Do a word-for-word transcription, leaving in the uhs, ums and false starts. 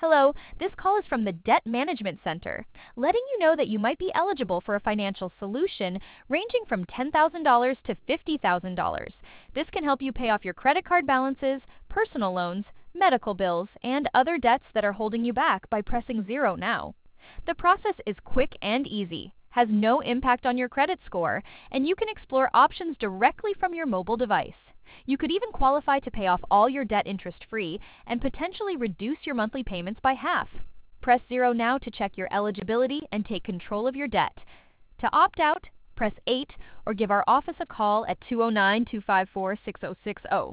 Hello, this call is from the Debt Management Center, letting you know that you might be eligible for a financial solution ranging from ten thousand dollars to fifty thousand dollars. This can help you pay off your credit card balances, personal loans, medical bills, and other debts that are holding you back by pressing zero now. The process is quick and easy, has no impact on your credit score, and you can explore options directly from your mobile device. You could even qualify to pay off all your debt interest-free and potentially reduce your monthly payments by half. Press zero now to check your eligibility and take control of your debt. To opt out, press eight or give our office a call at two oh nine, two five four, six oh six oh.